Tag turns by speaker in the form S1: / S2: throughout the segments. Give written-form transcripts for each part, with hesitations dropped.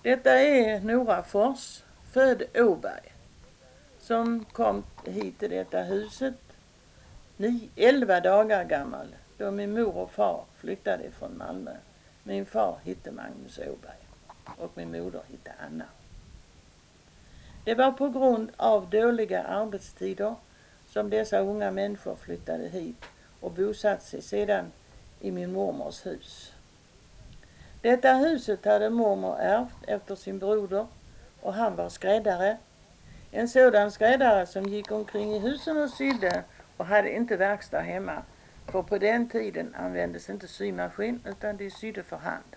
S1: Detta är Nora Fors, född Åberg, som kom hit till detta huset 11 dagar gammal då min mor och far flyttade från Malmö. Min far hette Magnus Åberg och min moder hette Anna. Det var på grund av dåliga arbetstider som dessa unga människor flyttade hit och bosatte sig sedan i min mormors hus. Detta huset hade mormor ärvt efter sin broder och han var skräddare. En sådan skräddare som gick omkring i husen och sydde och hade inte verkstad hemma. För på den tiden användes inte symaskin utan de sydde för hand.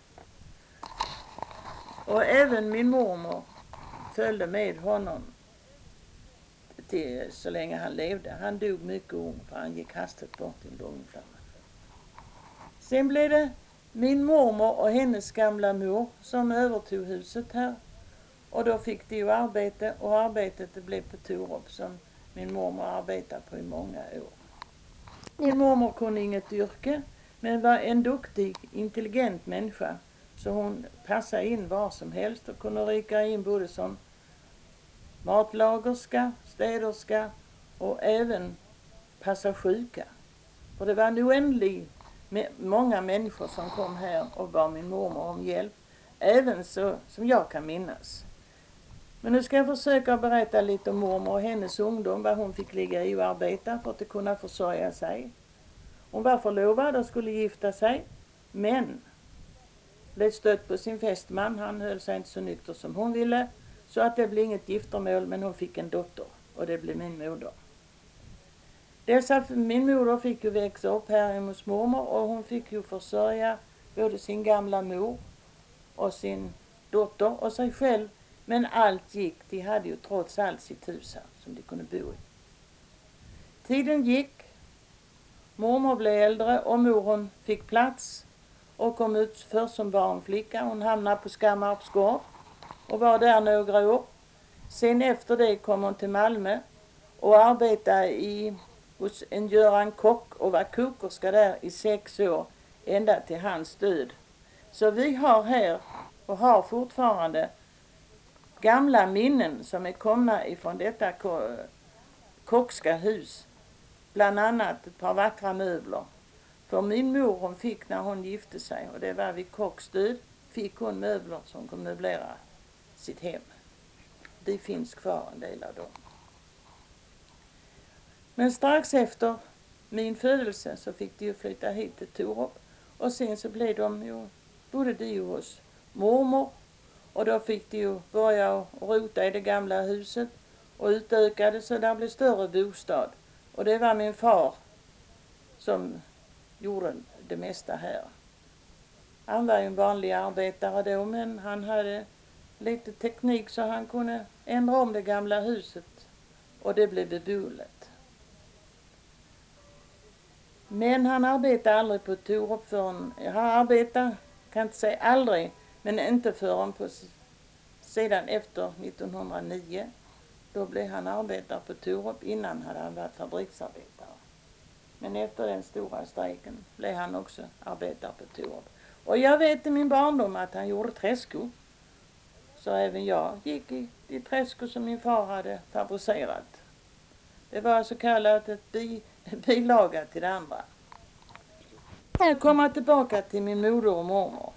S1: Och även min mormor följde med honom till så länge han levde. Han dog mycket ung för han gick hastigt bort i en lunginflammation. Sen blev det min mormor och hennes gamla mor som övertog huset här. Och då fick de ju arbete och arbetet blev på Torup som min mormor arbetade på i många år. Min mormor kunde inget yrke men var en duktig, intelligent människa. Så hon passade in var som helst och kunde rycka in både som matlagerska, städerska och även passa sjuka. Och det var en oändlig många människor som kom här och bad min mormor om hjälp. Även så som jag kan minnas. Men nu ska jag försöka berätta lite om mormor och hennes ungdom. Vad hon fick ligga i och arbeta för att kunna försörja sig. Hon var förlovad och skulle gifta sig. Men blev stött på sin fästman. Han höll sig inte så nykter som hon ville. Så att det blev inget giftermål men hon fick en dotter. Och det blev min moder. Min moder fick ju växa upp här hos mormor. Och hon fick ju försörja både sin gamla mor och sin dotter och sig själv. Men allt gick. De hade ju trots allt sitt hus här som de kunde bo i. Tiden gick. Mormor blev äldre och mor hon fick plats. Och kom ut först som barnflicka. Hon hamnade på Skammarps gård. Och var där några år. Sen efter det kom hon till Malmö. Och arbetade hos en Göran Kock. Och var kokerska där i 6 år. Ända till hans död. Så vi har här och har fortfarande gamla minnen som är komna ifrån detta kockska hus. Bland annat ett par vackra möbler. För min mor hon fick när hon gifte sig. Och det var vid Kocks död. Fick hon möbler som kunde möblera sitt hem. Det finns kvar en del av dem. Men strax efter min födelse så fick de ju flytta hit till Torup. Och sen så bodde de ju hos mormor. Och då fick de ju börja rota i det gamla huset. Och utökade så där blev större bostad. Och det var min far som gjorde det mesta här. Han var ju en vanlig arbetare då men han hade lite teknik så han kunde ändra om det gamla huset. Och det blev beboeligt. Men han arbetade aldrig på Torup förrän, han arbetade, kan inte säga aldrig, men inte förrän sedan efter 1909. Då blev han arbetare på Torup, innan hade han varit fabriksarbetare. Men efter den stora strejken blev han också arbetare på Torup. Och jag vet i min barndom att han gjorde träskor. Så även jag gick i de träskor som min far hade fabricerat. Det var så kallat ett bilaga till det andra. Jag kommer tillbaka till min moder och mormor.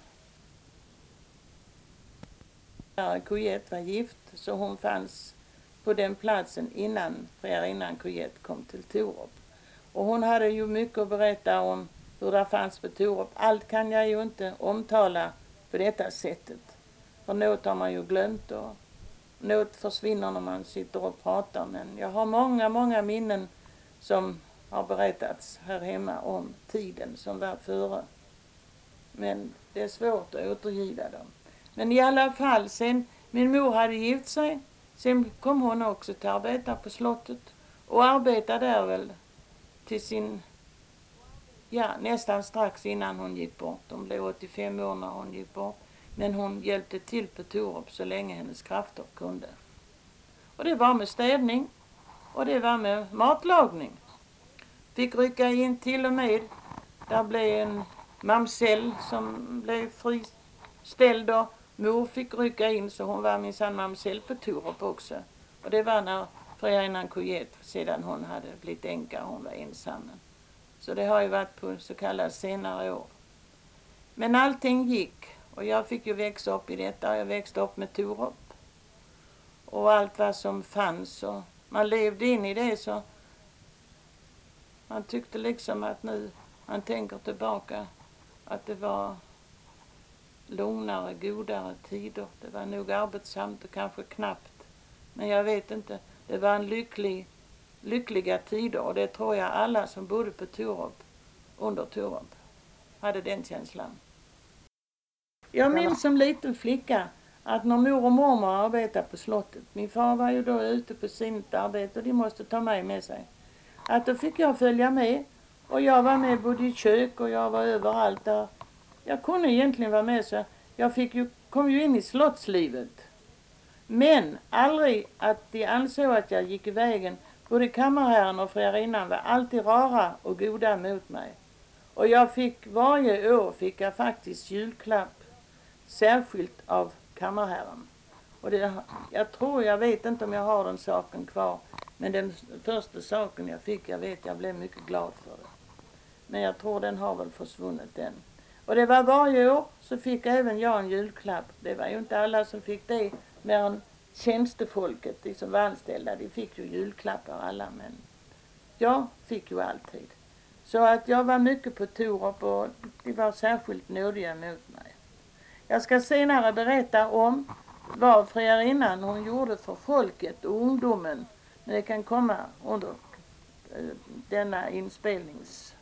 S1: Coyette var gift så hon fanns på den platsen innan Coyette kom till Torup. Och hon hade ju mycket att berätta om hur det fanns på Torup. Allt kan jag ju inte omtala på detta sättet. För något har man ju glömt och något försvinner när man sitter och pratar. Men jag har många minnen som har berättats här hemma om tiden som var före. Men det är svårt att återgiva dem. Men i alla fall, sen min mor hade gift sig, sen kom hon också till att arbeta på slottet. Och arbetade där väl till nästan strax innan hon gick bort. Hon blev 85 år när hon gick bort. Men hon hjälpte till på Torup så länge hennes krafter kunde. Och det var med städning. Och det var med matlagning. Fick rycka in till och med. Där blev en mamsell som blev friställd mor fick rycka in, så hon var minsann mamsell på Torup också. Och det var när friarinnan Cojet, sedan hon hade blivit änka, hon var ensam. Så det har ju varit på så kallade senare år. Men allting gick, och jag fick ju växa upp i detta. Jag växte upp med Torup och allt vad som fanns, och man levde in i det, så man tyckte liksom att nu man tänker tillbaka att det var lugnare, godare tider. Det var nog arbetsamt och kanske knappt, men jag vet inte. Det var en lyckliga tider, och det tror jag alla som bodde på Torup, under Torup, hade den känslan. Jag minns som liten flicka att när mor och mormor arbetade på slottet, min far var ju då ute på sitt arbete och de måste ta mig med sig, att då fick jag följa med, och jag var med både i kök och jag var överallt där. Jag kunde egentligen vara med, så jag kom ju in i slottslivet. Men aldrig att de ansåg att jag gick i vägen. Både kammarherren och friarinnan var alltid rara och goda mot mig. Och varje år fick jag faktiskt julklapp, särskilt av kammarherren. Och jag vet inte om jag har den saken kvar. Men den första saken jag fick, jag blev mycket glad för det. Men jag tror den har väl försvunnit än. Och det var varje år så fick även jag en julklapp. Det var ju inte alla som fick det, mer än tjänstefolket, de som var anställda. De fick ju julklappar alla, men jag fick ju alltid. Så att jag var mycket på Torup, och de var särskilt nådiga mot mig. Jag ska senare berätta om vad friarinnan hon gjorde för folket och ungdomen. Men det kan komma under denna inspelnings